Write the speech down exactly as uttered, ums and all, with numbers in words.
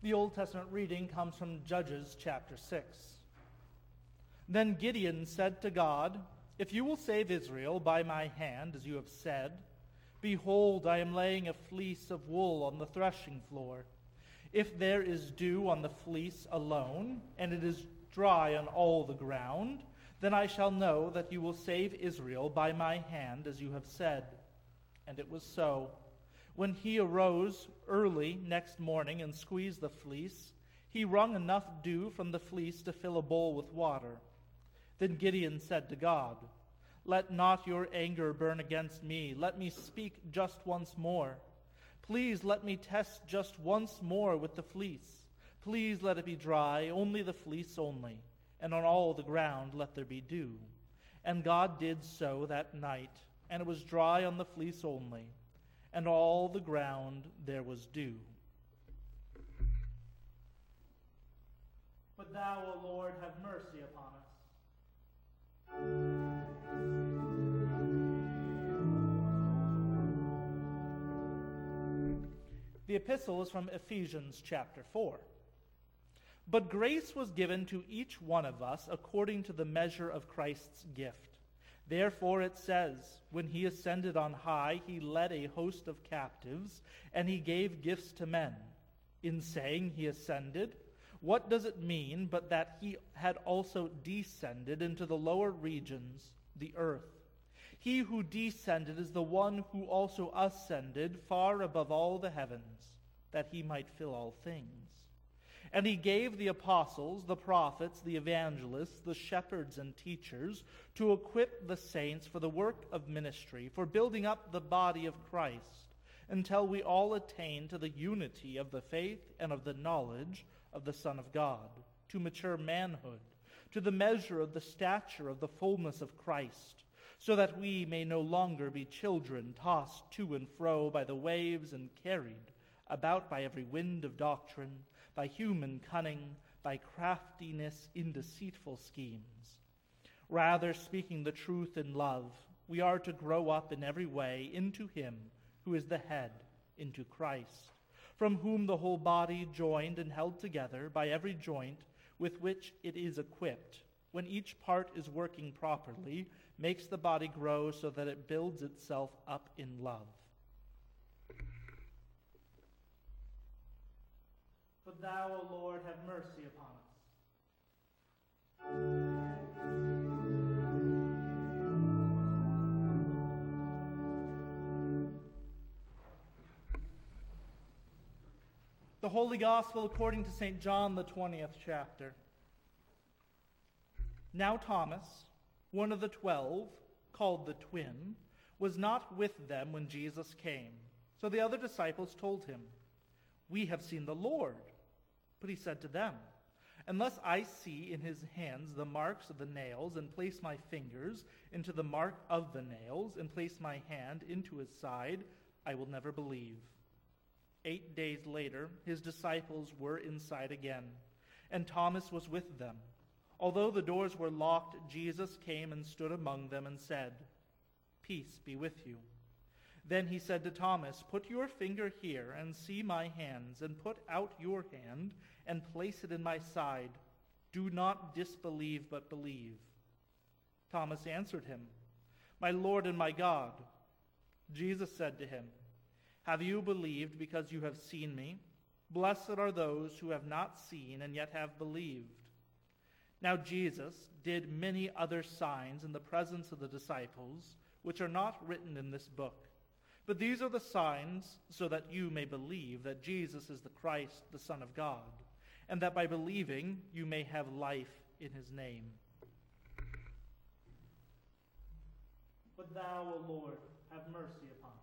The Old Testament reading comes from Judges chapter six. Then Gideon said to God, "If you will save Israel by my hand, as you have said, behold, I am laying a fleece of wool on the threshing floor. If there is dew on the fleece alone, and it is dry on all the ground, then I shall know that you will save Israel by my hand, as you have said." And it was so. When he arose early next morning and squeezed the fleece, he wrung enough dew from the fleece to fill a bowl with water. Then Gideon said to God, "Let not your anger burn against me. Let me speak just once more. Please let me test just once more with the fleece. Please let it be dry, only the fleece only, and on all the ground let there be dew." And God did so that night, and it was dry on the fleece only, and all the ground there was dew. But thou, O Lord, have mercy upon us. The epistle is from Ephesians chapter four. But grace was given to each one of us according to the measure of Christ's gift. Therefore it says, when he ascended on high, he led a host of captives, and he gave gifts to men. In saying he ascended, what does it mean but that he had also descended into the lower regions, the earth? He who descended is the one who also ascended far above all the heavens, that he might fill all things. And he gave the apostles, the prophets, the evangelists, the shepherds and teachers to equip the saints for the work of ministry, for building up the body of Christ, until we all attain to the unity of the faith and of the knowledge of the Son of God, to mature manhood, to the measure of the stature of the fullness of Christ, so that we may no longer be children tossed to and fro by the waves and carried about by every wind of doctrine, by human cunning, by craftiness in deceitful schemes. Rather, speaking the truth in love, we are to grow up in every way into him who is the head, into Christ, from whom the whole body, joined and held together by every joint with which it is equipped, when each part is working properly, makes the body grow so that it builds itself up in love. But thou, O Lord, have mercy upon us. The Holy Gospel according to Saint John, the twentieth chapter. Now Thomas, one of the twelve, called the twin, was not with them when Jesus came. So the other disciples told him, "We have seen the Lord." But he said to them, "Unless I see in his hands the marks of the nails, and place my fingers into the mark of the nails, and place my hand into his side, I will never believe." Eight days later, his disciples were inside again, and Thomas was with them. Although the doors were locked, Jesus came and stood among them and said, "Peace be with you." Then he said to Thomas, "Put your finger here and see my hands, and put out your hand and place it in my side. Do not disbelieve, but believe." Thomas answered him, "My Lord and my God." Jesus said to him, "Have you believed because you have seen me? Blessed are those who have not seen and yet have believed." Now Jesus did many other signs in the presence of the disciples, which are not written in this book. But these are the signs so that you may believe that Jesus is the Christ, the Son of God, and that by believing you may have life in his name. But thou, O Lord, have mercy upon us.